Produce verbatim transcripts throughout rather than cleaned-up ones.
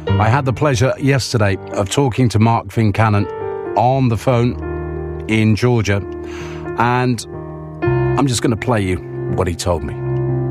I had the pleasure yesterday of talking to Mark Fincannon on the phone in Georgia, and I'm just going to play you what he told me.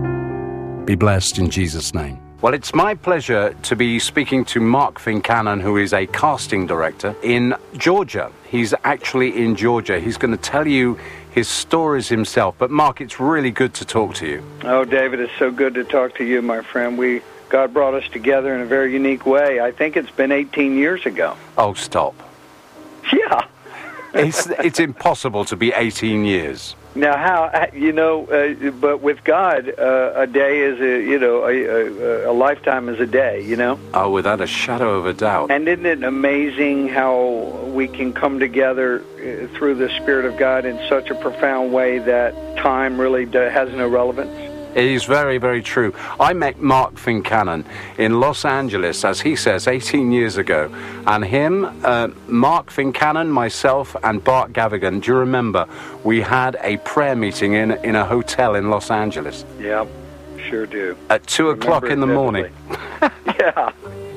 Be blessed in Jesus' name. Well, it's my pleasure to be speaking to Mark Fincannon, who is a casting director in Georgia. He's actually in Georgia. He's going to tell you his stories himself. But Mark, it's really good to talk to you. Oh, David, it's so good to talk to you, my friend. We God brought us together in a very unique way. I think it's been eighteen years ago. Oh, stop. Yeah. It's it's impossible to be eighteen years. Now, how, you know, uh, but with God, uh, a day is a, you know, a, a, a lifetime is a day, you know? Oh, without a shadow of a doubt. And isn't it amazing how we can come together uh, through the Spirit of God in such a profound way that time really do, has no relevance? It is very, very true. I met Mark Fincannon in Los Angeles, as he says, eighteen years ago. And him, uh, Mark Fincannon, myself, and Bart Gavigan, do you remember, we had a prayer meeting in, in a hotel in Los Angeles? Yeah, sure do. At two o'clock in the morning. Yeah.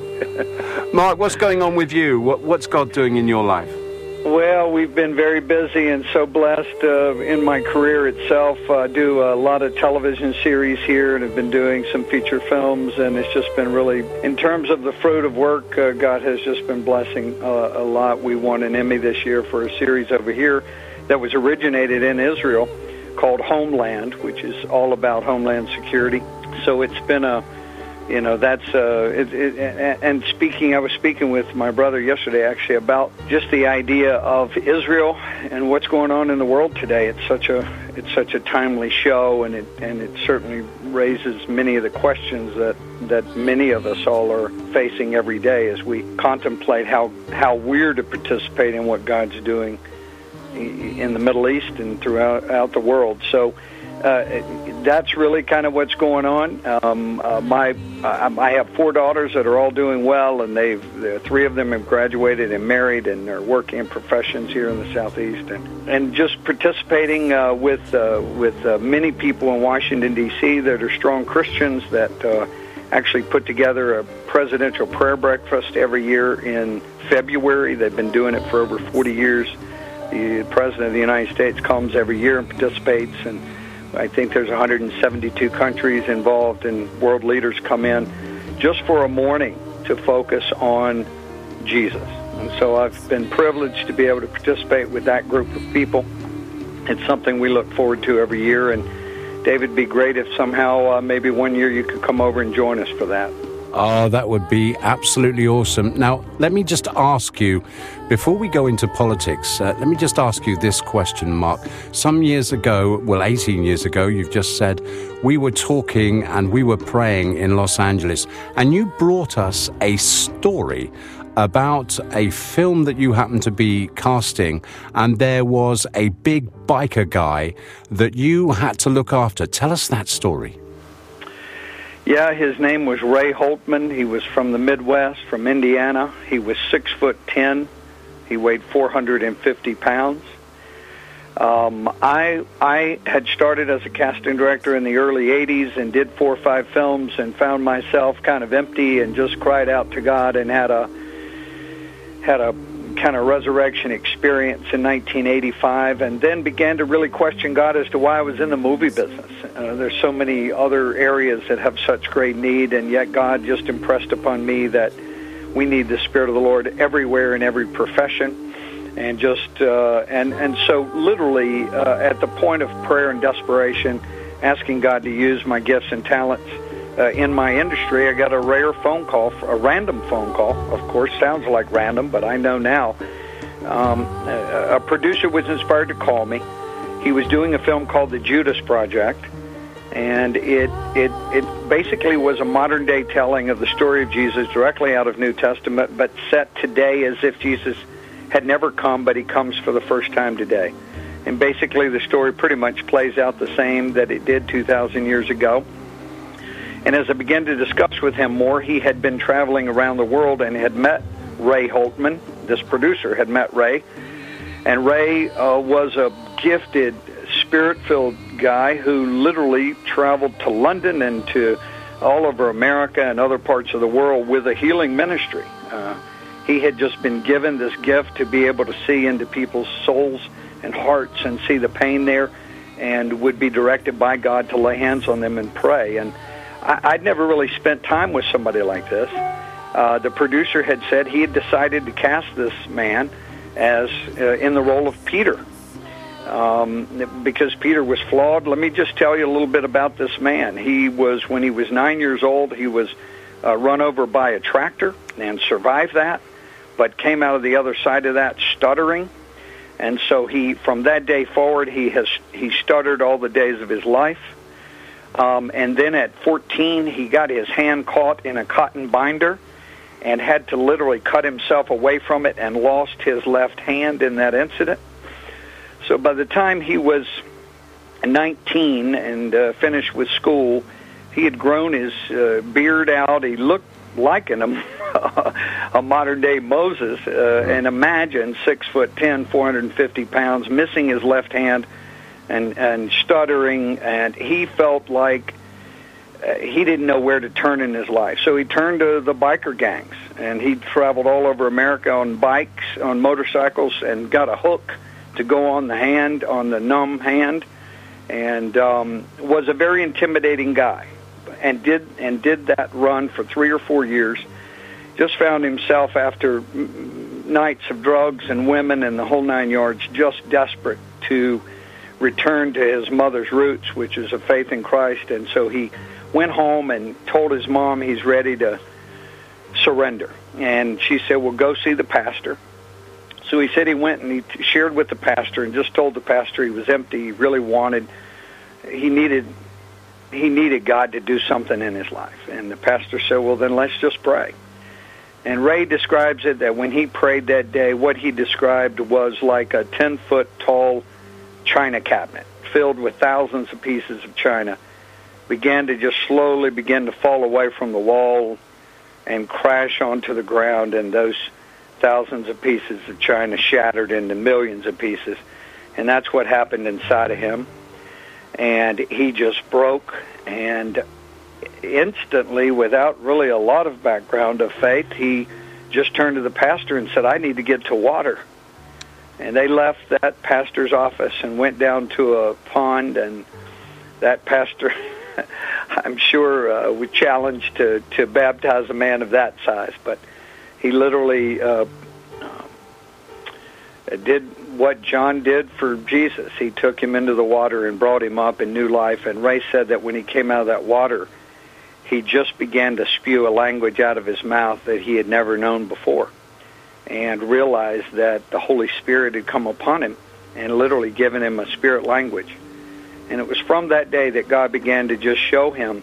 Mark, what's going on with you? What, what's God doing in your life? Well, we've been very busy and so blessed uh, in my career itself. I do a lot of television series here and have been doing some feature films, and it's just been really, in terms of the fruit of work, uh, God has just been blessing uh, a lot. We won an Emmy this year for a series over here that was originated in Israel called Homeland, which is all about homeland security. So it's been a You know, that's, uh, it, it, and speaking, I was speaking with my brother yesterday, actually, about just the idea of Israel and what's going on in the world today. It's such a, it's such a timely show, and it, and it certainly raises many of the questions that, that many of us all are facing every day as we contemplate how, how we're to participate in what God's doing in the Middle East and throughout out the world. So, Uh, that's really kind of what's going on. Um, uh, my, uh, I have four daughters that are all doing well, and they've three of them have graduated and married, and they're working in professions here in the Southeast, and, and just participating uh, with uh, with uh, many people in Washington D C that are strong Christians that uh, actually put together a presidential prayer breakfast every year in February. They've been doing it for over forty years. The President of the United States comes every year and participates, and I think there's one hundred seventy-two countries involved, and world leaders come in just for a morning to focus on Jesus. And so I've been privileged to be able to participate with that group of people. It's something we look forward to every year. And David, it'd be great if somehow uh, maybe one year you could come over and join us for that. Oh, that would be absolutely awesome. Now, let me just ask you, before we go into politics, uh, let me just ask you this question, Mark. Some years ago, well, eighteen years ago, you've just said, we were talking and we were praying in Los Angeles, and you brought us a story about a film that you happened to be casting, and there was a big biker guy that you had to look after. Tell us that story. Yeah, his name was Ray Holtman. He was from the Midwest, from Indiana. He was six foot ten. He weighed four hundred fifty pounds. Um, I I had started as a casting director in the early eighties and did four or five films and found myself kind of empty and just cried out to God and had a had a kind of resurrection experience in nineteen eighty-five, and then began to really question God as to why I was in the movie business. Uh, there's so many other areas that have such great need, and yet God just impressed upon me that we need the Spirit of the Lord everywhere in every profession. And just uh, and and so literally uh, at the point of prayer and desperation, asking God to use my gifts and talents uh, in my industry, I got a rare phone call, a random phone call. Of course, sounds like random, but I know now. Um, a, a producer was inspired to call me. He was doing a film called The Judas Project, and it it it basically was a modern day telling of the story of Jesus directly out of New Testament, but set today as if Jesus had never come, but he comes for the first time today. And basically the story pretty much plays out the same that it did two thousand years ago. And as I began to discuss with him more, he had been traveling around the world and had met Ray Holtman. This producer had met Ray. And Ray uh, was a gifted, spirit-filled guy who literally traveled to London and to all over America and other parts of the world with a healing ministry. Uh, he had just been given this gift to be able to see into people's souls and hearts and see the pain there, and would be directed by God to lay hands on them and pray. And I, I'd never really spent time with somebody like this. Uh, the producer had said he had decided to cast this man as uh, in the role of Peter, um, because Peter was flawed. Let me just tell you a little bit about this man. He was, when he was nine years old, he was uh, run over by a tractor and survived that, but came out of the other side of that stuttering. And so he, from that day forward, he has he stuttered all the days of his life. Um, and then at fourteen, he got his hand caught in a cotton binder and had to literally cut himself away from it and lost his left hand in that incident. So by the time he was nineteen and uh, finished with school, he had grown his uh, beard out. He looked like an, a modern-day Moses. Uh, and imagine six foot ten, four hundred fifty pounds, missing his left hand and, and stuttering, and he felt like uh, he didn't know where to turn in his life. So he turned to the biker gangs, and he traveled all over America on bikes, on motorcycles, and got a hook to go on the hand, on the numb hand, and um, was a very intimidating guy. And did and did that run for three or four years. Just found himself after nights of drugs and women and the whole nine yards, just desperate to return to his mother's roots, which is a faith in Christ. And so he went home and told his mom he's ready to surrender. And she said, well, go see the pastor. So he said he went and he shared with the pastor and just told the pastor he was empty. He really wanted, he needed... he needed God to do something in his life. And the pastor said, well, then let's just pray. And Ray describes it that when he prayed that day, what he described was like a ten-foot tall china cabinet filled with thousands of pieces of china began to just slowly begin to fall away from the wall and crash onto the ground, and those thousands of pieces of china shattered into millions of pieces. And that's what happened inside of him. And he just broke, and instantly, without really a lot of background of faith, he just turned to the pastor and said, I need to get to water. And they left that pastor's office and went down to a pond, and that pastor, I'm sure, uh, was challenged to, to baptize a man of that size, but he literally uh, uh, did what John did for Jesus. He took him into the water and brought him up in new life. And Ray said that when he came out of that water, he just began to spew a language out of his mouth that he had never known before, and realized that the Holy Spirit had come upon him and literally given him a spirit language. And it was from that day that God began to just show him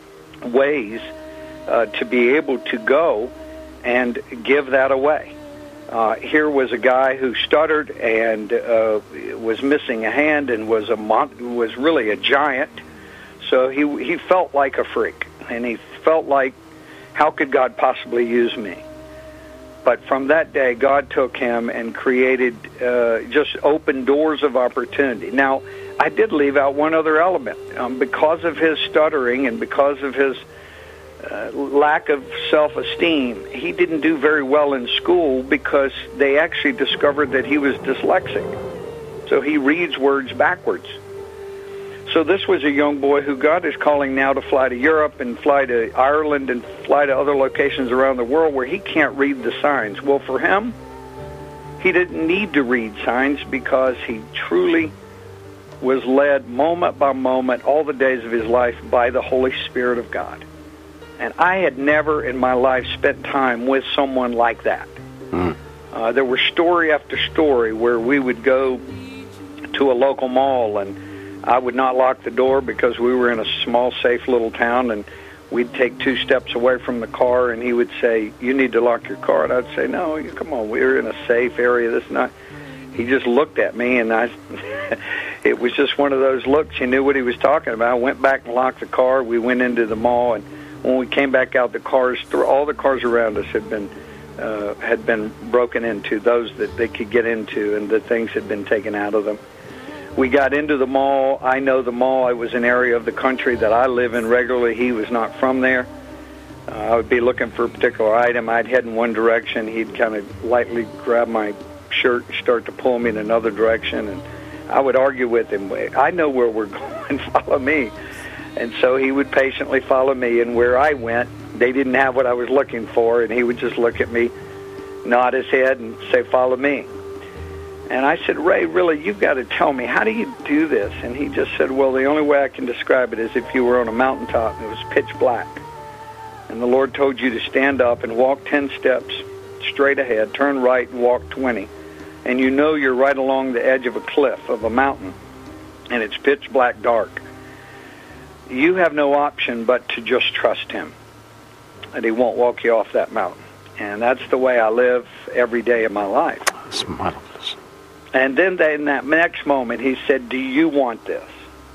ways uh, to be able to go and give that away. Uh, here was a guy who stuttered and uh, was missing a hand and was a mon- was really a giant. So he he felt like a freak, and he felt like, how could God possibly use me? But from that day, God took him and created, uh, just opened doors of opportunity. Now, I did leave out one other element. Um, because of his stuttering and because of his Uh, lack of self-esteem, he didn't do very well in school because they actually discovered that he was dyslexic. So he reads words backwards. So this was a young boy who God is calling now to fly to Europe and fly to Ireland and fly to other locations around the world where he can't read the signs. Well, for him, he didn't need to read signs because he truly was led moment by moment all the days of his life by the Holy Spirit of God. And I had never in my life spent time with someone like that. Mm. Uh, there were story after story where we would go to a local mall, and I would not lock the door because we were in a small, safe little town, and we'd take two steps away from the car, and he would say, you need to lock your car. And I'd say, no, you, come on, we're in a safe area. This not. He just looked at me, and I. It was just one of those looks. He knew what he was talking about. I went back and locked the car. We went into the mall, and when we came back out, the cars, all the cars around us had been uh, had been broken into, those that they could get into, and the things had been taken out of them. We got into the mall. I know the mall. It was an area of the country that I live in regularly. He was not from there. Uh, I would be looking for a particular item. I'd head in one direction. He'd kind of lightly grab my shirt and start to pull me in another direction. And I would argue with him. I know where we're going. Follow me. And so he would patiently follow me. And where I went, they didn't have what I was looking for. And he would just look at me, nod his head, and say, follow me. And I said, Ray, really, you've got to tell me, how do you do this? And he just said, well, the only way I can describe it is if you were on a mountaintop and it was pitch black. And the Lord told you to stand up and walk ten steps straight ahead, turn right and walk twenty. And you know you're right along the edge of a cliff, of a mountain, and it's pitch black dark. You have no option but to just trust him, and he won't walk you off that mountain. And that's the way I live every day of my life. That's marvelous. And then they, in that next moment, he said, do you want this?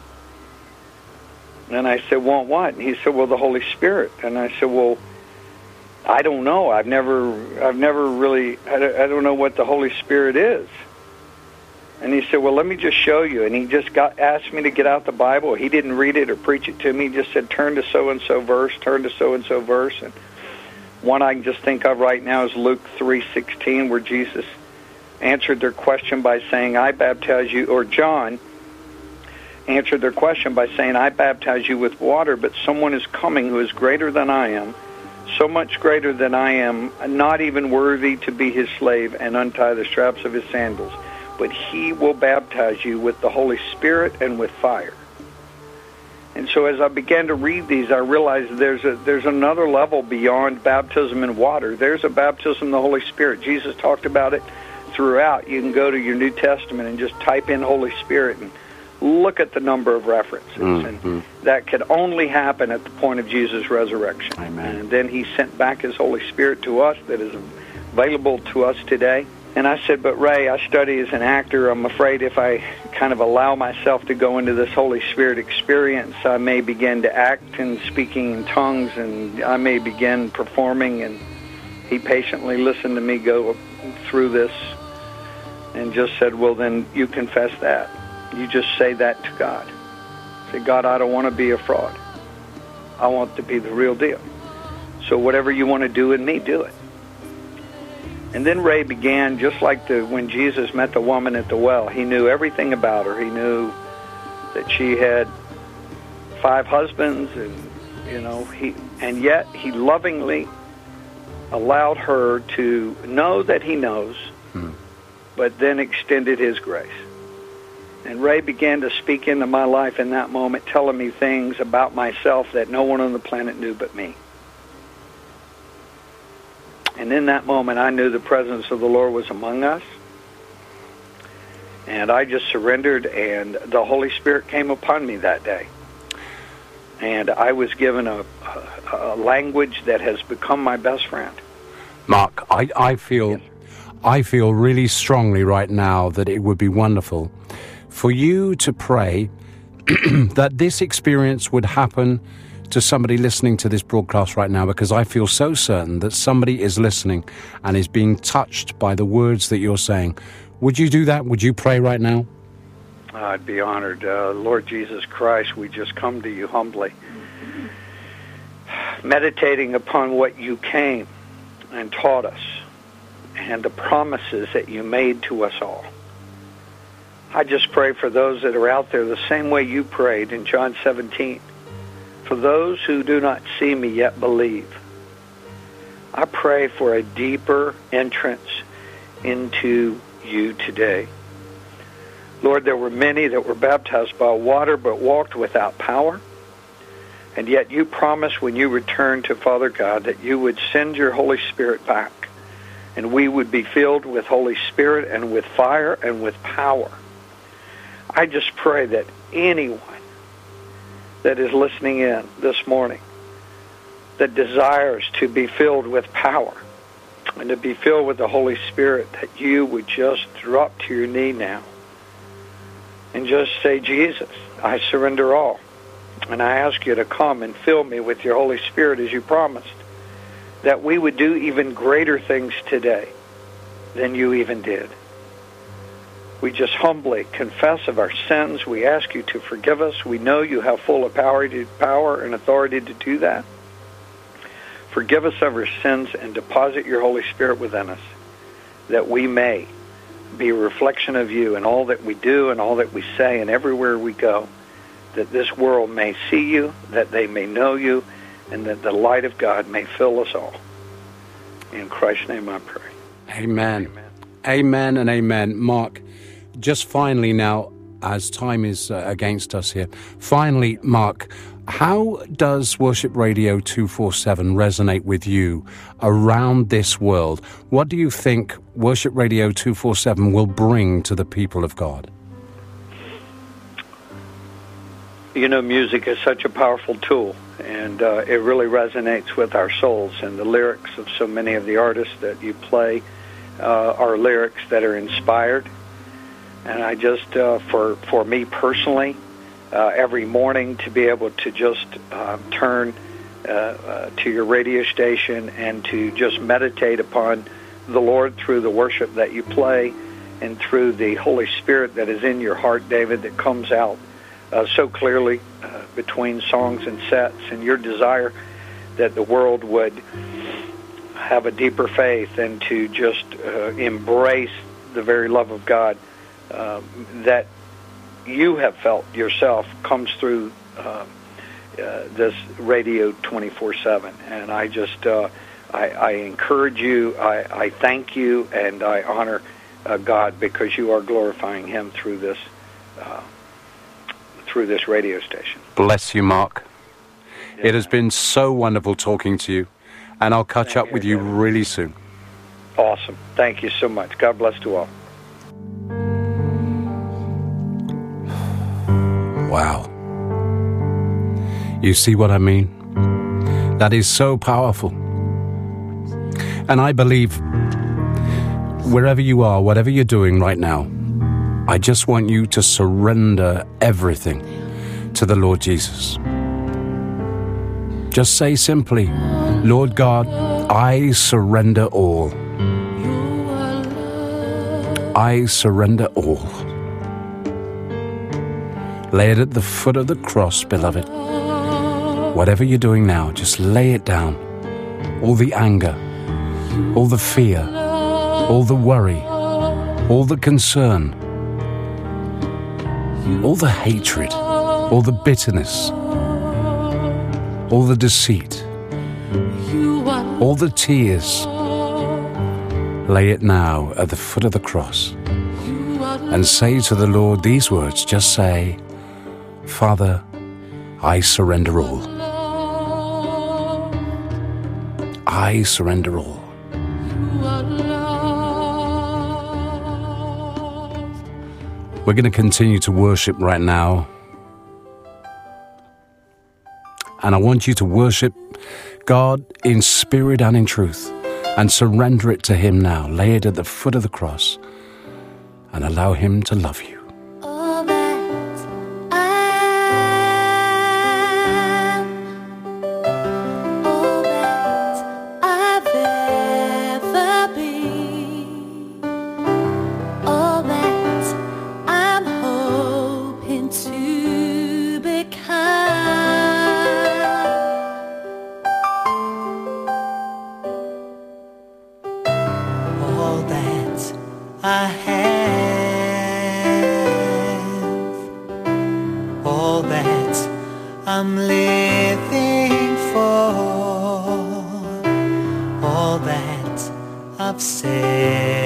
And I said, want what? And he said, well, the Holy Spirit. And I said, well, I don't know. I've never, I've never really, I don't know what the Holy Spirit is. And he said, well, let me just show you. And he just got asked me to get out the Bible. He didn't read it or preach it to me. He just said, turn to so-and-so verse, turn to so-and-so verse. And one I can just think of right now is Luke three sixteen, where Jesus answered their question by saying, I baptize you, or John answered their question by saying, I baptize you with water, but someone is coming who is greater than I am, so much greater than I am, not even worthy to be his slave and untie the straps of his sandals. But he will baptize you with the Holy Spirit and with fire. And so as I began to read these, I realized there's a, there's another level beyond baptism in water. There's a baptism in the Holy Spirit. Jesus talked about it throughout. You can go to your New Testament and just type in Holy Spirit and look at the number of references. Mm-hmm. And that could only happen at the point of Jesus' resurrection. Amen. And then he sent back his Holy Spirit to us that is available to us today. And I said, but Ray, I study as an actor. I'm afraid if I kind of allow myself to go into this Holy Spirit experience, I may begin to act and speaking in tongues, and I may begin performing. And he patiently listened to me go through this and just said, well, then you confess that. You just say that to God. Say, God, I don't want to be a fraud. I want to be the real deal. So whatever you want to do in me, do it. And then Ray began, just like the when Jesus met the woman at the well. He knew everything about her. He knew that she had five husbands, and you know, he and yet he lovingly allowed her to know that he knows, hmm. but then extended his grace. And Ray began to speak into my life in that moment, telling me things about myself that no one on the planet knew but me. And in that moment, I knew the presence of the Lord was among us. And I just surrendered, and the Holy Spirit came upon me that day. And I was given a, a, a language that has become my best friend. Mark, I, I feel, yes. I feel really strongly right now that it would be wonderful for you to pray that this experience would happen to somebody listening to this broadcast right now, because I feel so certain that somebody is listening and is being touched by the words that you're saying. Would you do that? Would you pray right now? I'd be honored. Uh, Lord Jesus Christ, we just come to you humbly, meditating upon what you came and taught us and the promises that you made to us all. I just pray for those that are out there the same way you prayed in John seventeen. For those who do not see me yet believe. I pray for a deeper entrance into you today. Lord, there were many that were baptized by water but walked without power. And yet you promised when you returned to Father God that you would send your Holy Spirit back, and we would be filled with Holy Spirit and with fire and with power. I just pray that anyone that is listening in this morning that desires to be filled with power and to be filled with the Holy Spirit, that you would just drop to your knee now and just say, Jesus, I surrender all. And I ask you to come and fill me with your Holy Spirit as you promised, that we would do even greater things today than you even did. we just humbly confess of our sins. We ask you to forgive us. We know you have full of power, to, power and authority to do that. Forgive us of our sins and deposit your Holy Spirit within us, that we may be a reflection of you in all that we do and all that we say and everywhere we go, that this world may see you, that they may know you, and that the light of God may fill us all. In Christ's name I pray. Amen. Amen, amen and amen. Mark, just finally now, as time is uh, against us here, finally, Mark, how does Worship Radio two forty-seven resonate with you around this world? What do you think Worship Radio two forty-seven will bring to the people of God? You know, music is such a powerful tool, and uh, it really resonates with our souls. And the lyrics of so many of the artists that you play uh, are lyrics that are inspired. And I just, uh, for for me personally, uh, every morning to be able to just uh, turn uh, uh, to your radio station and to just meditate upon the Lord through the worship that you play and through the Holy Spirit that is in your heart, David, that comes out uh, so clearly uh, between songs and sets, and your desire that the world would have a deeper faith and to just uh, embrace the very love of God uh, that you have felt yourself comes through uh, uh, this radio twenty-four seven. And I just, uh, I, I encourage you, I, I thank you, and I honor uh, God because you are glorifying Him through this, uh, through this radio station. Bless you, Mark. Yeah. It has been so wonderful talking to you, and I'll catch thank up you, with you David. really soon. Awesome. Thank you so much. God bless to all. Wow. You see what I mean? That is so powerful. And I believe wherever you are, whatever you're doing right now, I just want you to surrender everything to the Lord Jesus. Just say simply, Lord God, I surrender all. I surrender all. Lay it at the foot of the cross, beloved. Whatever you're doing now, just lay it down. All the anger, all the fear, all the worry, all the concern, all the hatred, all the bitterness, all the deceit, all the tears. Lay it now at the foot of the cross and say to the Lord these words. Just say, Father, I surrender all. I surrender all. We're going to continue to worship right now. And I want you to worship God in spirit and in truth, and surrender it to Him now. Lay it at the foot of the cross and allow Him to love you. I've said